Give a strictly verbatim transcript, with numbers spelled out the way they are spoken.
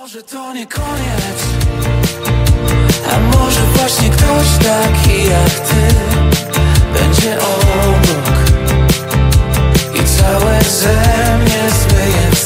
Może to nie koniec, a może właśnie ktoś taki jak ty będzie obok i całe ze mnie zmyje.